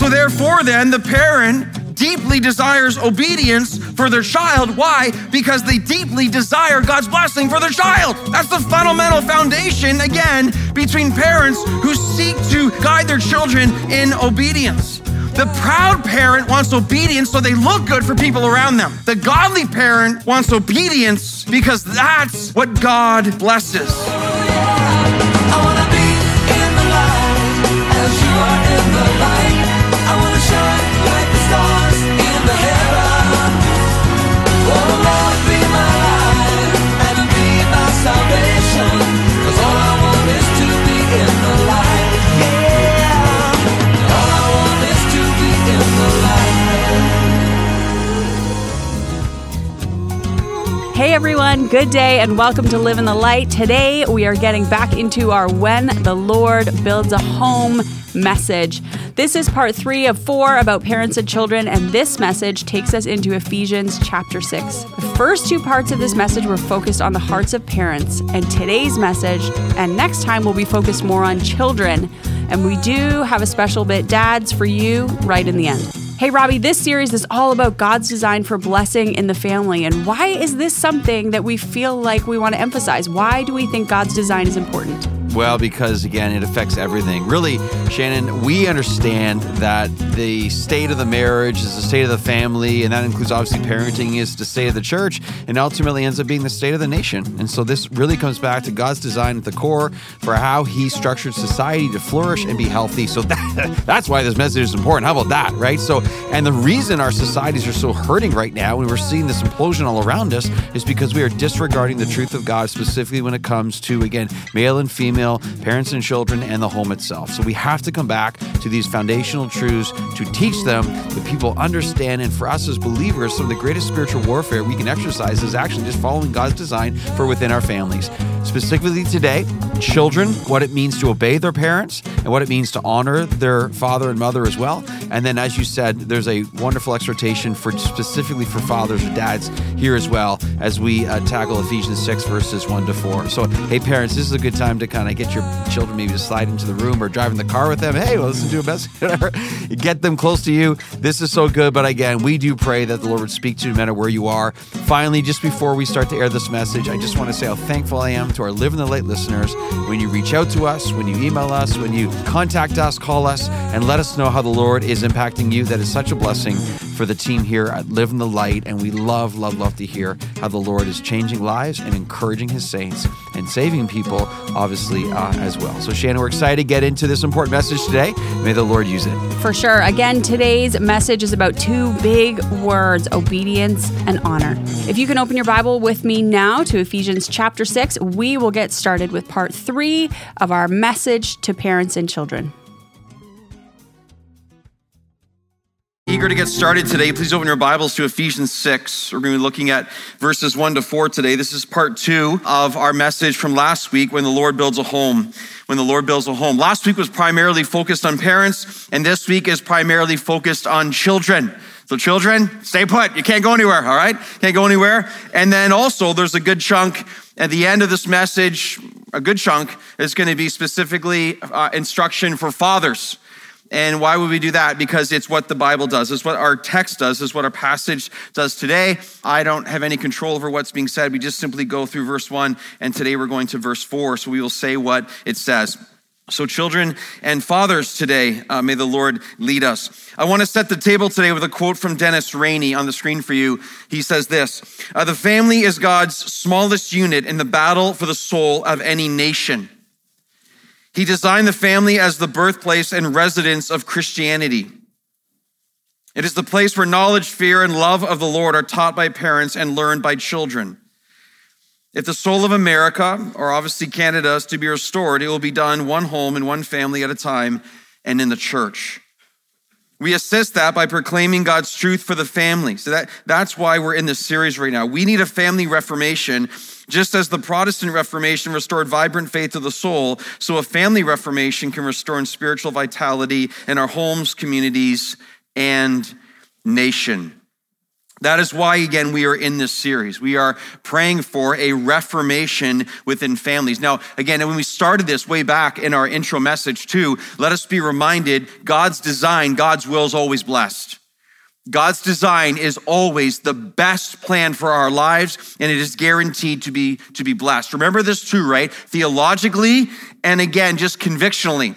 So therefore then, the parent deeply desires obedience for their child. Why? Because they deeply desire God's blessing for their child. That's the fundamental foundation, again, between parents who seek to guide their children in obedience. The proud parent wants obedience so they look good for people around them. The godly parent wants obedience because that's what God blesses. I wanna be in the light as you are in the light. I wanna shine like the stars in the heaven. Oh Lord, be my light and be my salvation. 'Cause all I want is to be in the light. Yeah. All I want is to be in the light. Hey everyone, good day and welcome to Live in the Light. Today we are getting back into our When the Lord Builds a Home message. This is part 3 of 4 about parents and children, and this message takes us into Ephesians chapter 6. The first 2 parts of this message were focused on the hearts of parents, and today's message and next time will be focused more on children. And we do have a special bit, dads, for you right in the end. Hey, Robbie, this series is all about God's design for blessing in the family. And why is this something that we feel like we want to emphasize? Why do we think God's design is important? Well, because again, it affects everything. Really, Shannon, we understand that the state of the marriage is the state of the family, and that includes obviously parenting is the state of the church, and ultimately ends up being the state of the nation. And so this really comes back to God's design at the core for how he structured society to flourish and be healthy. So that's why this message is important. How about that, right? So, and the reason our societies are so hurting right now, and we're seeing this implosion all around us, is because we are disregarding the truth of God, specifically when it comes to, again, male and female, parents and children, and the home itself. So we have to come back to these foundational truths to teach them that people understand. And for us as believers, some of the greatest spiritual warfare we can exercise is actually just following God's design for within our families. Specifically today, children, what it means to obey their parents and what it means to honor their father and mother as well. And then, as you said, there's a wonderful exhortation for specifically for fathers or dads here as well as we tackle Ephesians 6 verses 1 to 4. So, hey parents, this is a good time to kind of get your children maybe to slide into the room or drive in the car with them. Hey, well, listen to a message, whatever. Get them close to you. This is so good. But again, we do pray that the Lord would speak to you no matter where you are. Finally, just before we start to air this message, I just want to say how thankful I am to our Live in the Light listeners when you reach out to us, when you email us, when you contact us, call us, and let us know how the Lord is impacting you. That is such a blessing for the team here at Live in the Light, and we love to hear how the Lord is changing lives and encouraging his saints and saving people, obviously, as well. So, Shannon, we're excited to get into this important message today. May the Lord use it. For sure. Again, today's message is about 2 big words, obedience and honor. If you can open your Bible with me now to Ephesians chapter 6, we will get started with part 3 of our message to parents and children. Eager to get started today, please open your Bibles to Ephesians 6. We're going to be looking at verses 1 to 4 today. This is part 2 of our message from last week, When the Lord Builds a Home. When the Lord Builds a Home. Last week was primarily focused on parents, and this week is primarily focused on children. So children, stay put. You can't go anywhere, all right? Can't go anywhere. And then also there's a good chunk at the end of this message, a good chunk is going to be specifically instruction for fathers. And why would we do that? Because it's what the Bible does. It's what our text does. It's what our passage does today. I don't have any control over what's being said. We just simply go through verse 1, and today we're going to verse 4. So we will say what it says. So children and fathers today, may the Lord lead us. I want to set the table today with a quote from Dennis Rainey on the screen for you. He says this, the family is God's smallest unit in the battle for the soul of any nation. He designed the family as the birthplace and residence of Christianity. It is the place where knowledge, fear, and love of the Lord are taught by parents and learned by children. If the soul of America, or obviously Canada, is to be restored, it will be done one home and one family at a time and in the church. We assist that by proclaiming God's truth for the family. So that's why we're in this series right now. We need a family reformation, just as the Protestant Reformation restored vibrant faith to the soul, so a family reformation can restore spiritual vitality in our homes, communities, and nation. That is why, again, we are in this series. We are praying for a reformation within families. Now, again, when we started this way back in our intro message too, let us be reminded God's design, God's will is always blessed. God's design is always the best plan for our lives, and it is guaranteed to be blessed. Remember this too, right? Theologically, and again, just convictionally.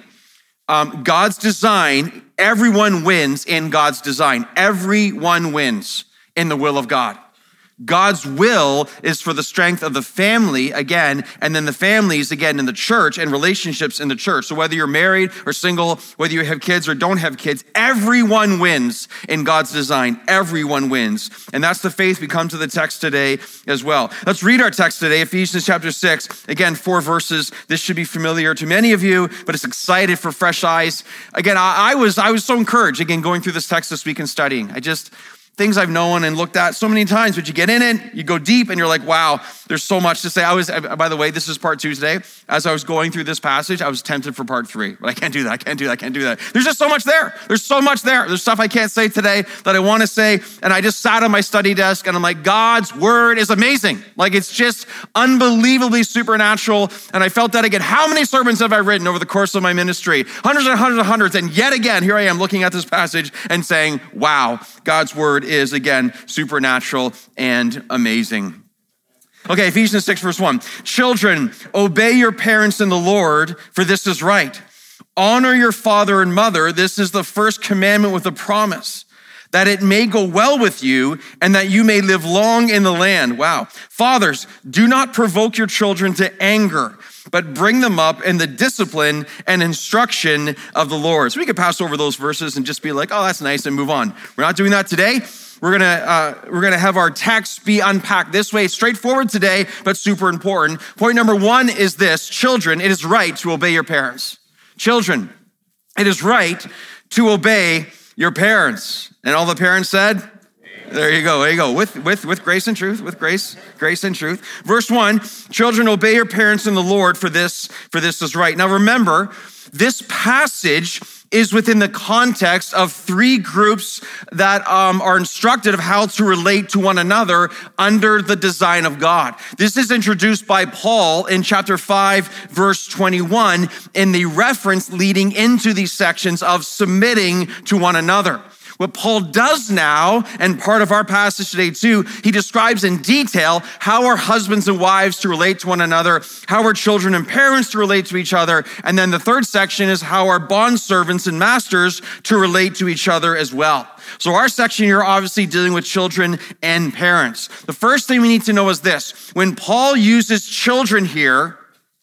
God's design, everyone wins in God's design. Everyone wins in the will of God. God's will is for the strength of the family, again, and then the families, again, in the church and relationships in the church. So whether you're married or single, whether you have kids or don't have kids, everyone wins in God's design. Everyone wins. And that's the faith we come to the text today as well. Let's read our text today, Ephesians chapter 6. Again, 4 verses. This should be familiar to many of you, but it's excited for fresh eyes. Again, I was so encouraged, again, going through this text this week and studying. Things I've known and looked at so many times, but you get in it, you go deep, and you're like, wow, there's so much to say. By the way, this is part 2 today. As I was going through this passage, I was tempted for part 3, but I can't do that. There's just so much there. There's so much there. There's stuff I can't say today that I want to say, and I just sat on my study desk, and I'm like, God's word is amazing. Like, it's just unbelievably supernatural, and I felt that again. How many sermons have I written over the course of my ministry? Hundreds and hundreds and hundreds, and yet again, here I am looking at this passage and saying, wow, God's word is, again, supernatural and amazing. Okay, Ephesians 6, verse 1. Children, obey your parents in the Lord, for this is right. Honor your father and mother. This is the first commandment with a promise, that it may go well with you and that you may live long in the land. Wow. Fathers, do not provoke your children to anger, but bring them up in the discipline and instruction of the Lord. So we could pass over those verses and just be like, oh, that's nice, and move on. We're not doing that today. We're gonna have our text be unpacked this way, straightforward today, but super important. Point number 1 is this: children, it is right to obey your parents. Children, it is right to obey your parents. And all the parents said, there you go. With grace and truth, with grace and truth. Verse 1, children, obey your parents in the Lord, for this is right. Now remember, this passage is within the context of 3 groups that are instructed of how to relate to one another under the design of God. This is introduced by Paul in chapter 5, verse 21, in the reference leading into these sections of submitting to one another. What Paul does now, and part of our passage today too, he describes in detail how are husbands and wives to relate to one another, how are children and parents to relate to each other, and then the third section is how are bondservants and masters to relate to each other as well. So our section here obviously dealing with children and parents. The first thing we need to know is this: when Paul uses children here,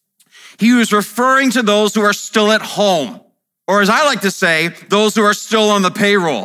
he was referring to those who are still at home, or as I like to say, those who are still on the payroll.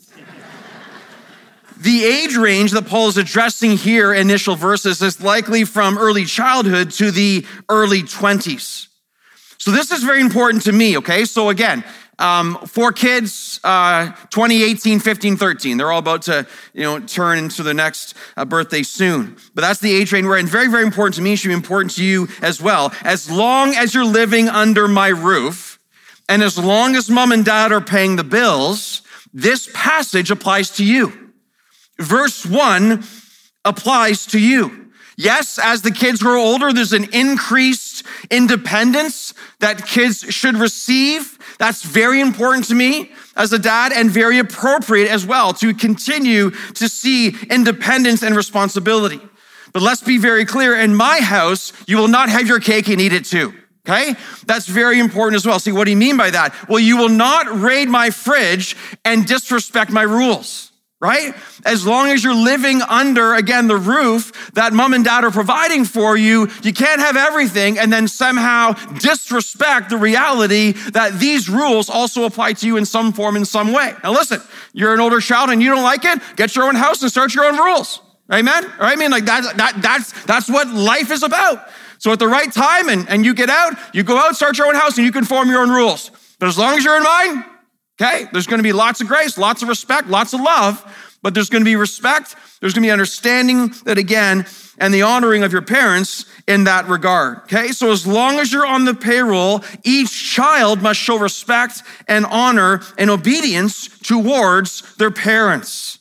The age range that Paul is addressing here, initial verses, is likely from early childhood to the early 20s. So this is very important to me, okay? So again, 4 kids, 20, 18, 15, 13. They're all about to, turn into the next birthday soon. But that's the age range we're in. Very, very important to me. It should be important to you as well. As long as you're living under my roof, and as long as mom and dad are paying the bills, this passage applies to you. Verse 1 applies to you. Yes, as the kids grow older, there's an increased independence that kids should receive. That's very important to me as a dad, and very appropriate as well to continue to see independence and responsibility. But let's be very clear, in my house, you will not have your cake and eat it too. Okay? That's very important as well. See, what do you mean by that? Well, you will not raid my fridge and disrespect my rules. Right? As long as you're living under, again, the roof that mom and dad are providing for you, you can't have everything and then somehow disrespect the reality that these rules also apply to you in some form, in some way. Now listen, you're an older child and you don't like it, get your own house and start your own rules. Amen? Or I mean, like that's what life is about. So at the right time and you get out, you go out, start your own house, and you can form your own rules. But as long as you're in mine, okay, there's going to be lots of grace, lots of respect, lots of love, but there's going to be respect, there's going to be understanding that again, and the honoring of your parents in that regard, okay? So as long as you're on the payroll, each child must show respect and honor and obedience towards their parents.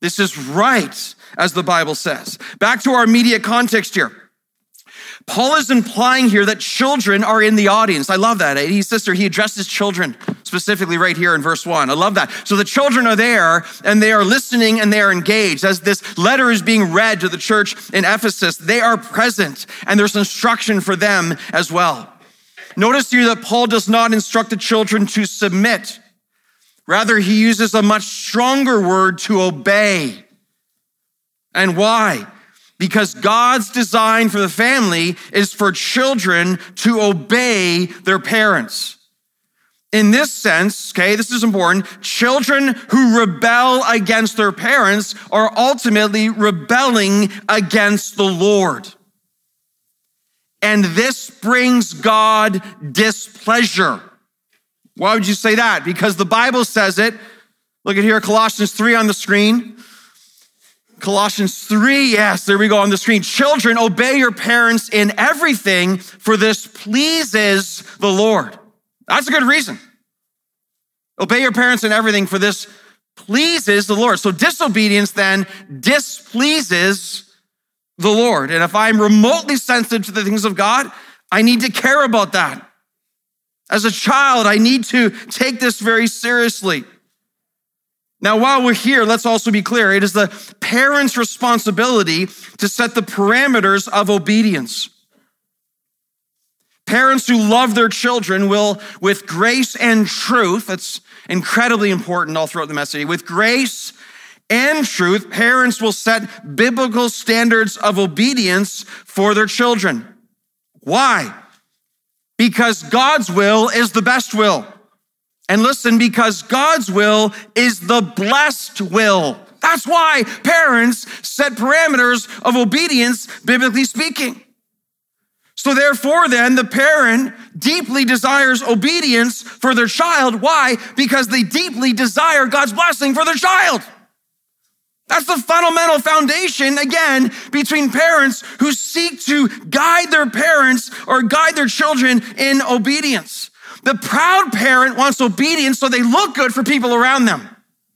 This is right, as the Bible says. Back to our immediate context here. Paul is implying here that children are in the audience. I love that. He addresses children specifically right here in verse 1. I love that. So the children are there and they are listening and they are engaged. As this letter is being read to the church in Ephesus, they are present and there's instruction for them as well. Notice here that Paul does not instruct the children to submit. Rather, he uses a much stronger word, to obey. And why? Because God's design for the family is for children to obey their parents. In this sense, okay, this is important, children who rebel against their parents are ultimately rebelling against the Lord. And this brings God displeasure. Why would you say that? Because the Bible says it. Look at here, Colossians 3 on the screen. Colossians 3, yes, there we go on the screen. Children, obey your parents in everything, for this pleases the Lord. That's a good reason. Obey your parents in everything, for this pleases the Lord. So disobedience then displeases the Lord. And if I'm remotely sensitive to the things of God, I need to care about that. As a child, I need to take this very seriously. Now, while we're here, let's also be clear. It is the parent's responsibility to set the parameters of obedience. Parents who love their children will, with grace and truth, that's incredibly important all throughout the message, with grace and truth, parents will set biblical standards of obedience for their children. Why? Because God's will is the best will. And listen, because God's will is the blessed will. That's why parents set parameters of obedience, biblically speaking. So therefore then, the parent deeply desires obedience for their child. Why? Because they deeply desire God's blessing for their child. That's the fundamental foundation, again, between parents who seek to guide their parents or guide their children in obedience. The proud parent wants obedience so they look good for people around them.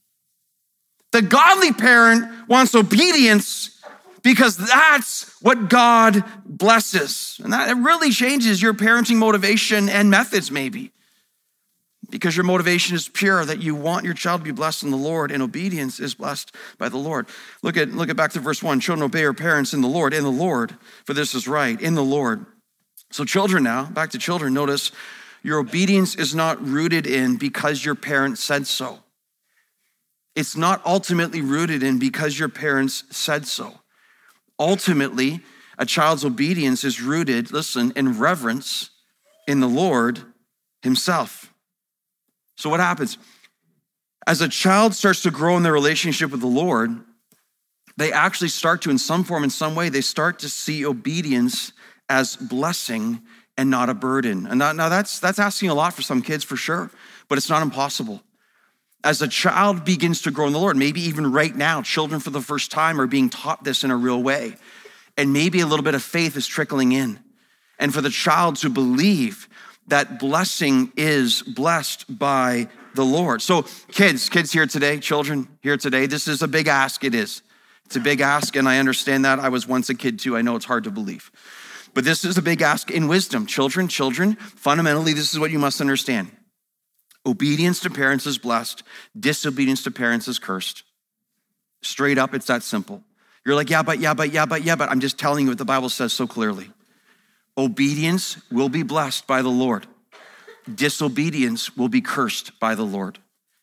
The godly parent wants obedience because that's what God blesses. And that really changes your parenting motivation and methods maybe. Because your motivation is pure, that you want your child to be blessed in the Lord, and obedience is blessed by the Lord. Look at back to verse 1. Children, obey your parents in the Lord, for this is right, in the Lord. So children now, back to children, notice your obedience is not rooted in because your parents said so. It's not ultimately rooted in because your parents said so. Ultimately, a child's obedience is rooted, listen, in reverence in the Lord himself. So what happens? As a child starts to grow in their relationship with the Lord, they actually start to, in some form, in some way, they start to see obedience as blessing and not a burden. And now that's asking a lot for some kids for sure, but it's not impossible. As a child begins to grow in the Lord, maybe even right now, children for the first time are being taught this in a real way. And maybe a little bit of faith is trickling in. And for the child to believe that blessing is blessed by the Lord. So kids here today, children here today, this is a big ask, it is. It's a big ask, and I understand that. I was once a kid too. I know it's hard to believe. But this is a big ask in wisdom. Children, fundamentally, this is what you must understand. Obedience to parents is blessed. Disobedience to parents is cursed. Straight up, it's that simple. You're like, yeah, but I'm just telling you what the Bible says so clearly. Obedience will be blessed by the Lord. Disobedience will be cursed by the Lord.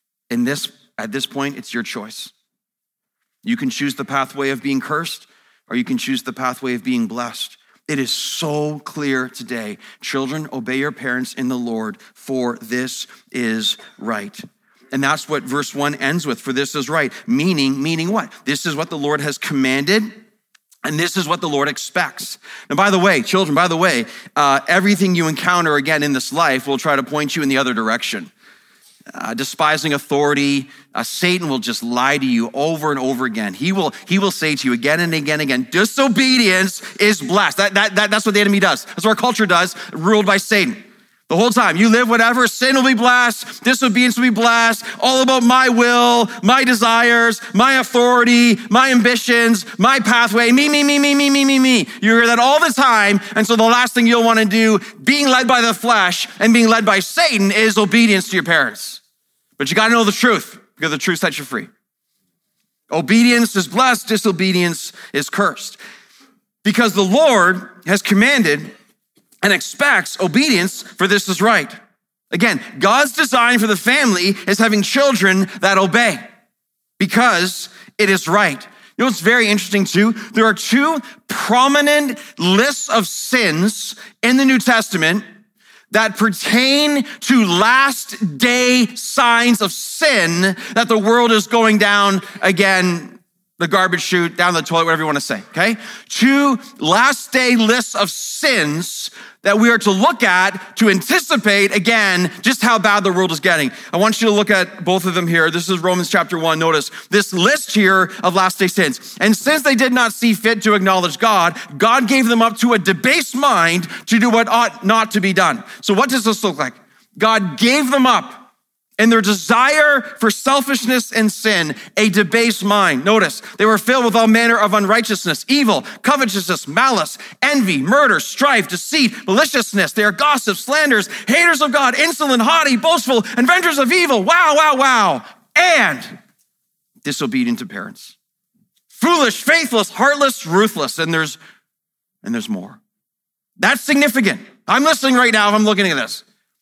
At this point, it's your choice. You can choose the pathway of being cursed, or you can choose the pathway of being blessed. It is so clear today. Children, obey your parents in the Lord, for this is right. And that's what verse 1 ends with, for this is right. Meaning what? This is what the Lord has commanded, and this is what the Lord expects. Now, by the way, children, everything you encounter again in this life will try to point you in the other direction. Despising authority, Satan will just lie to you over and over again. He will say to you again and again, disobedience is blessed. That's what the enemy does. That's what our culture does, ruled by Satan. The whole time, you live whatever, sin will be blessed, disobedience will be blessed, all about my will, my desires, my authority, my ambitions, my pathway, me. You hear that all the time, and so the last thing you'll want to do, being led by the flesh and being led by Satan, is obedience to your parents. But you got to know the truth, because the truth sets you free. Obedience is blessed, disobedience is cursed. Because the Lord has commanded and expects obedience, for this is right. Again, God's design for the family is having children that obey because it is right. You know what's very interesting too? There are two prominent lists of sins in the New Testament that pertain to last day signs of sin that the world is going down again, the garbage chute, down the toilet, whatever you want to say, okay? Two last day lists of sins that we are to look at to anticipate, again, just how bad the world is getting. I want you to look at both of them here. This is Romans chapter 1. Notice this list here of last day sins. And since they did not see fit to acknowledge God, God gave them up to a debased mind to do what ought not to be done. So what does this look like? God gave them up in their desire for selfishness and sin, a debased mind. Notice, they were filled with all manner of unrighteousness, evil, covetousness, malice, envy, murder, strife, deceit, maliciousness. They are gossips, slanderers, haters of God, insolent, haughty, boastful, inventors of evil. Wow. And disobedient to parents. Foolish, faithless, heartless, ruthless. And there's more. That's significant. I'm listening right now if I'm looking at this.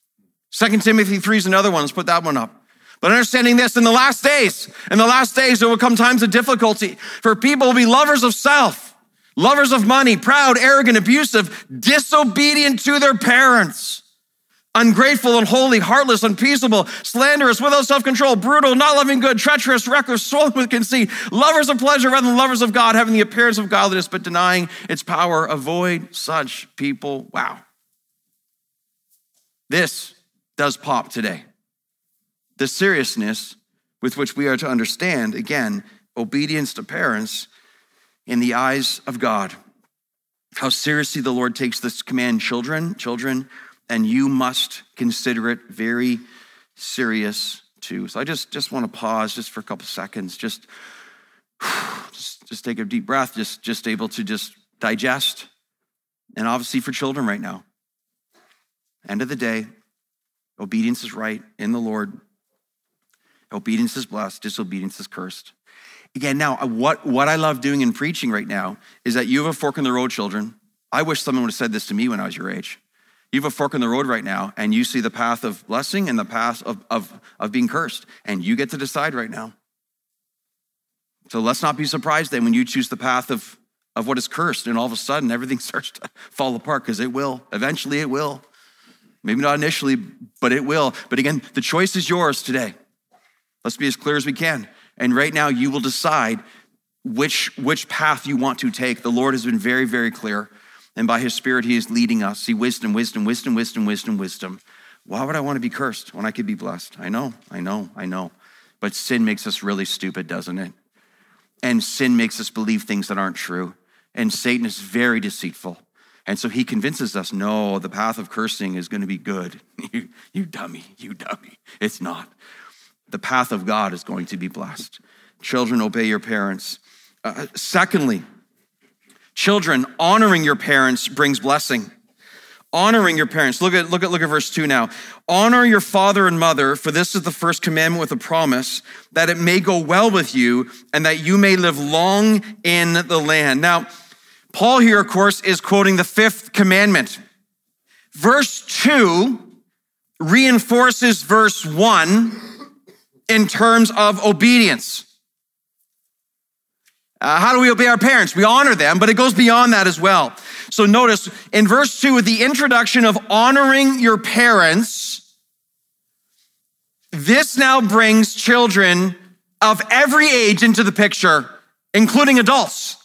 2 Timothy 3 is another one. Let's put that one up. But understanding this, in the last days there will come times of difficulty, for people will be lovers of self, lovers of money, proud, arrogant, abusive, disobedient to their parents, ungrateful, unholy, heartless, unpeaceable, slanderous, without self-control, brutal, not loving good, treacherous, reckless, swollen with conceit, lovers of pleasure rather than lovers of God, having the appearance of godliness but denying its power. Avoid such people. Wow. This does pop today. The seriousness with which we are to understand, again, obedience to parents in the eyes of God. How seriously the Lord takes this command, children, and you must consider it very serious too. So I just want to pause just for a couple seconds, just take a deep breath, just able to just digest. And obviously for children right now, end of the day, obedience is right in the Lord. Obedience is blessed, disobedience is cursed. Again, now, what I love doing in preaching right now is that you have a fork in the road, children. I wish someone would have said this to me when I was your age. You have a fork in the road right now, and you see the path of blessing and the path of being cursed, and you get to decide right now. So let's not be surprised then when you choose the path of what is cursed, and all of a sudden everything starts to fall apart, because it will. Eventually it will. Maybe not initially, but it will. But again, the choice is yours today. Let's be as clear as we can. And right now you will decide which path you want to take. The Lord has been very, very clear. And by his Spirit, he is leading us. See, wisdom. Why would I want to be cursed when I could be blessed? I know. But sin makes us really stupid, doesn't it? And sin makes us believe things that aren't true. And Satan is very deceitful. And so he convinces us, no, the path of cursing is going to be good. You dummy. It's not. The path of God is going to be blessed. Children, obey your parents. Secondly, children, honoring your parents brings blessing. Honoring your parents. Look at verse 2 now. Honor your father and mother, for this is the first commandment with a promise, that it may go well with you and that you may live long in the land. Now, Paul here, of course, is quoting the fifth commandment. Verse 2 reinforces verse 1 in terms of obedience. How do we obey our parents? We honor them, but it goes beyond that as well. So notice in verse 2, with the introduction of honoring your parents, this now brings children of every age into the picture, including adults.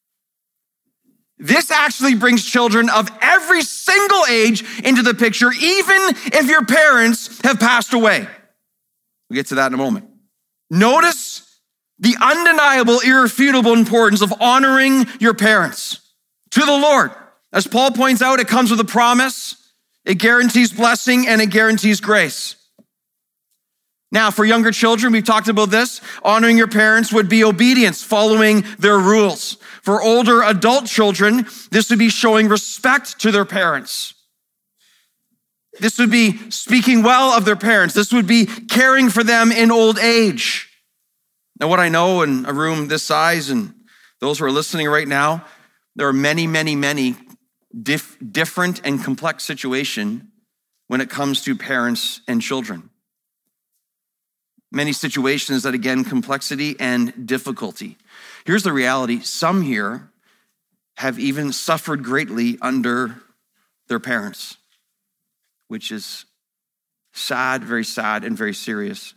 This actually brings children of every single age into the picture, even if your parents have passed away. We'll get to that in a moment. Notice the undeniable, irrefutable importance of honoring your parents to the Lord. As Paul points out, it comes with a promise. It guarantees blessing and it guarantees grace. Now, for younger children, we've talked about this. Honoring your parents would be obedience, following their rules. For older adult children, this would be showing respect to their parents. This would be speaking well of their parents. This would be caring for them in old age. Now, what I know in a room this size and those who are listening right now, there are many, many, many different and complex situations when it comes to parents and children. Many situations that, again, complexity and difficulty. Here's the reality. Some here have even suffered greatly under their parents, which is sad, and very serious.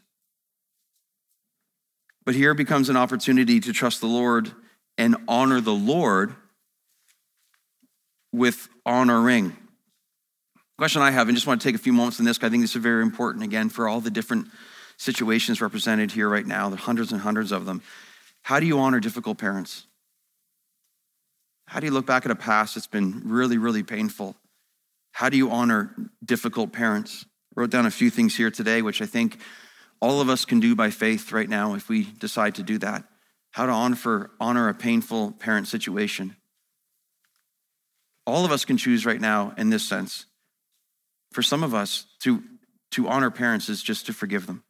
But here becomes an opportunity to trust the Lord and honor the Lord with honoring. The question I have, and just want to take a few moments on this, because I think this is very important, again, for all the different situations represented here right now, the hundreds and hundreds of them. How do you honor difficult parents? How do you look back at a past that's been really, really painful? How do you honor difficult parents? I wrote down a few things here today, which I think all of us can do by faith right now if we decide to do that. How to honor a painful parent situation. All of us can choose right now in this sense. For some of us, to honor parents is just to forgive them.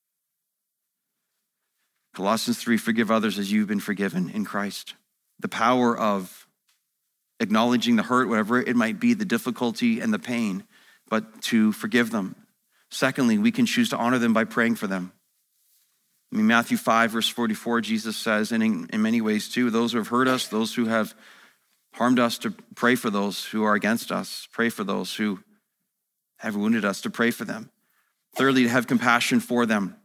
Colossians 3, forgive others as you've been forgiven in Christ. The power of acknowledging the hurt, whatever it might be, the difficulty and the pain, but to forgive them. Secondly, we can choose to honor them by praying for them. I mean, Matthew 5, verse 44, Jesus says, and in many ways too, those who have hurt us, those who have harmed us, to pray for those who are against us, pray for those who have wounded us, to pray for them. Thirdly, to have compassion for them.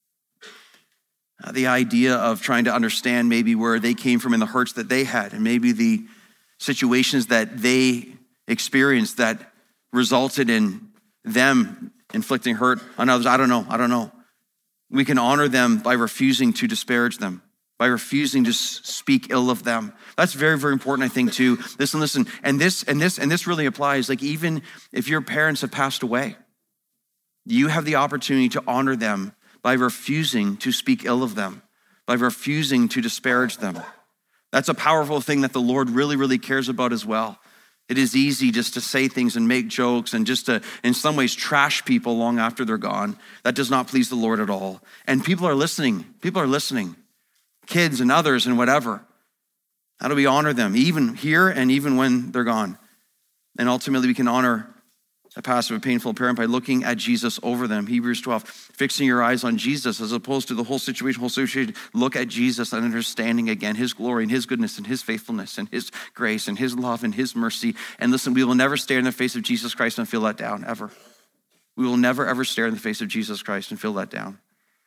The idea of trying to understand maybe where they came from and the hurts that they had, and maybe the situations that they experienced that resulted in them inflicting hurt on others. I don't know. We can honor them by refusing to disparage them, by refusing to speak ill of them. That's very, very important, I think, too. Listen. And this really applies. Like, even if your parents have passed away, you have the opportunity to honor them by refusing to speak ill of them, by refusing to disparage them. That's a powerful thing that the Lord really, really cares about as well. It is easy just to say things and make jokes and just to, in some ways, trash people long after they're gone. That does not please the Lord at all. And people are listening. Kids and others and whatever. How do we honor them, even here and even when they're gone? And ultimately, we can honor a passive, a painful parent by looking at Jesus over them. Hebrews 12, fixing your eyes on Jesus as opposed to the whole situation. Look at Jesus and understanding again his glory and his goodness and his faithfulness and his grace and his love and his mercy. And listen, we will never stare in the face of Jesus Christ and feel let down, ever. We will never, ever stare in the face of Jesus Christ and feel let down.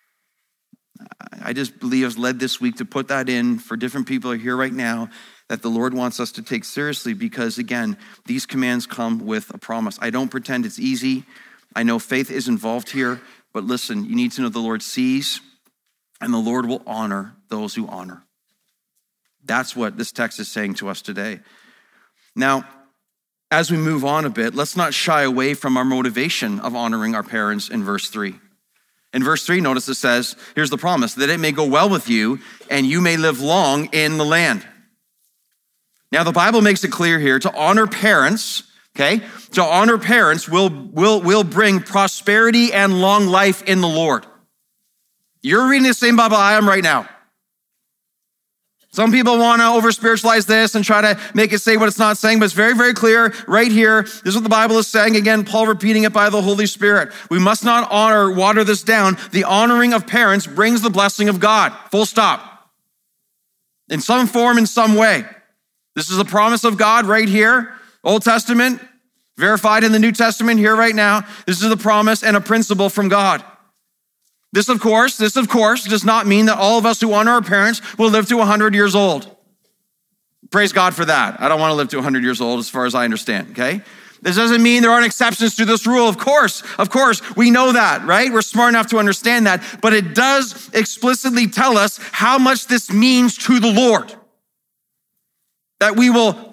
I just believe I was led this week to put that in for different people who are here right now, that the Lord wants us to take seriously, because again, these commands come with a promise. I don't pretend it's easy. I know faith is involved here, but listen, you need to know the Lord sees and the Lord will honor those who honor. That's what this text is saying to us today. Now, as we move on a bit, let's not shy away from our motivation of honoring our parents in verse 3. In verse 3, notice it says, here's the promise, that it may go well with you and you may live long in the land. Now, the Bible makes it clear here to honor parents, okay? To honor parents will bring prosperity and long life in the Lord. You're reading the same Bible I am right now. Some people want to over-spiritualize this and try to make it say what it's not saying, but it's very, very clear right here. This is what the Bible is saying. Again, Paul repeating it by the Holy Spirit. We must not water this down. The honoring of parents brings the blessing of God. Full stop. In some form, in some way. This is a promise of God right here. Old Testament, verified in the New Testament here right now. This is a promise and a principle from God. This, of course, does not mean that all of us who honor our parents will live to 100 years old. Praise God for that. I don't want to live to 100 years old as far as I understand, okay? This doesn't mean there aren't exceptions to this rule. Of course, we know that, right? We're smart enough to understand that, but it does explicitly tell us how much this means to the Lord. That we will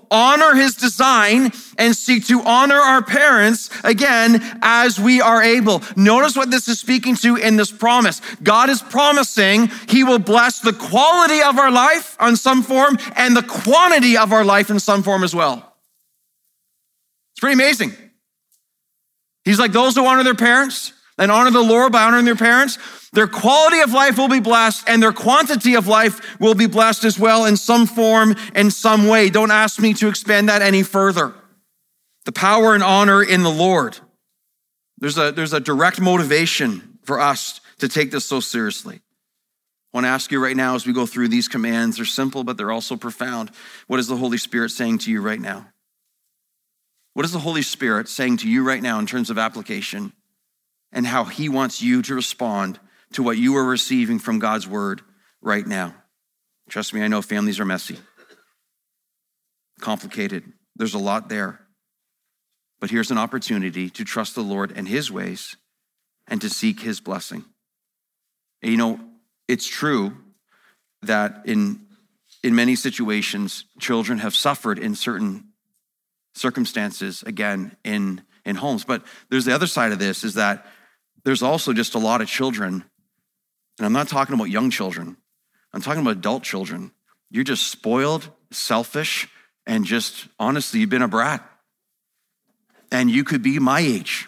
honor his design and seek to honor our parents, again, as we are able. Notice what this is speaking to in this promise. God is promising he will bless the quality of our life on some form and the quantity of our life in some form as well. It's pretty amazing. He's like, those who honor their parents and honor the Lord by honoring their parents, their quality of life will be blessed and their quantity of life will be blessed as well in some form, in some way. Don't ask me to expand that any further. The power and honor in the Lord. There's a direct motivation for us to take this so seriously. I want to ask you right now as we go through these commands. They're simple, but they're also profound. What is the Holy Spirit saying to you right now? What is the Holy Spirit saying to you right now in terms of application and how he wants you to respond to what you are receiving from God's word right now? Trust me, I know families are messy, complicated. There's a lot there. But here's an opportunity to trust the Lord and his ways and to seek his blessing. And you know, it's true that in many situations, children have suffered in certain circumstances, again, in homes. But there's the other side of this, is that there's also just a lot of children, and I'm not talking about young children, I'm talking about adult children. You're just spoiled, selfish, and just, honestly, you've been a brat. And you could be my age.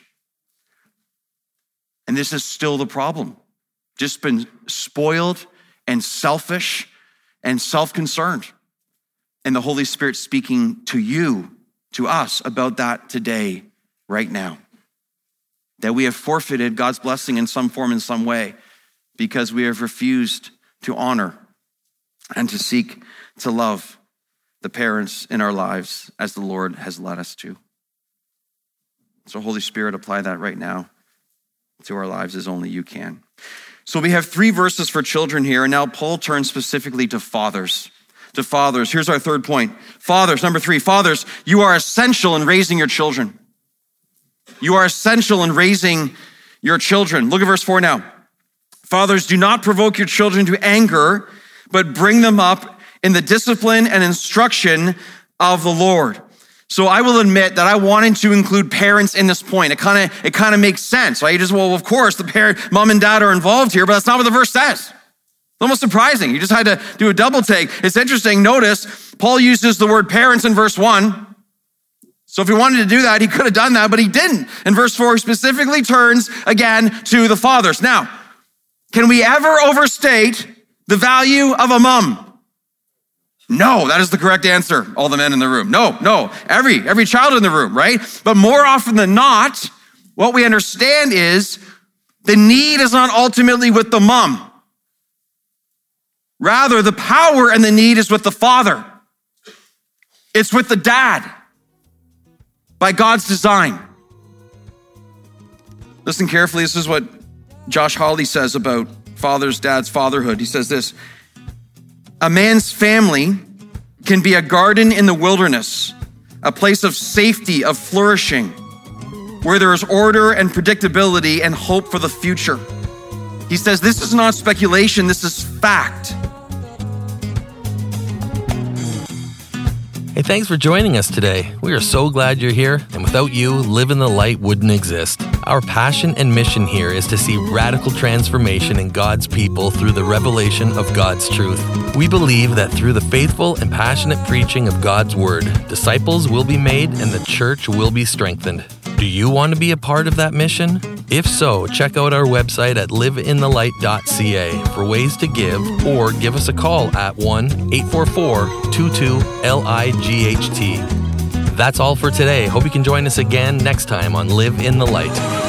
And this is still the problem. Just been spoiled and selfish and self-concerned. And the Holy Spirit speaking to you, to us, about that today, right now. That we have forfeited God's blessing in some form, in some way, because we have refused to honor and to seek to love the parents in our lives as the Lord has led us to. So Holy Spirit, apply that right now to our lives as only you can. So we have 3 verses for children here, and now Paul turns specifically to fathers. To fathers. Here's our third point. Fathers, number 3, fathers, you are essential in raising your children. You are essential in raising your children. Look at verse 4 now. Fathers, do not provoke your children to anger, but bring them up in the discipline and instruction of the Lord. So I will admit that I wanted to include parents in this point. It kind of makes sense, right? You just, well, of course, mom and dad are involved here, but that's not what the verse says. It's almost surprising. You just had to do a double take. It's interesting. Notice, Paul uses the word parents in verse 1. So if he wanted to do that, he could have done that, but he didn't. In verse 4, he specifically turns again to the fathers. Now, can we ever overstate the value of a mom? No, that is the correct answer. All the men in the room. No, every child in the room, right? But more often than not, what we understand is the need is not ultimately with the mom. Rather, the power and the need is with the father. It's with the dad by God's design. Listen carefully. This is what Josh Hawley says about fathers, dads, fatherhood. He says this: a man's family can be a garden in the wilderness, a place of safety, of flourishing, where there is order and predictability and hope for the future. He says this is not speculation, this is fact. Hey, thanks for joining us today. We are so glad you're here, and without you, Live in the Light wouldn't exist. Our passion and mission here is to see radical transformation in God's people through the revelation of God's truth. We believe that through the faithful and passionate preaching of God's word, disciples will be made and the church will be strengthened. Do you want to be a part of that mission? If so, check out our website at liveinthelight.ca for ways to give, or give us a call at 1-844-22-LIGHT. That's all for today. Hope you can join us again next time on Live in the Light.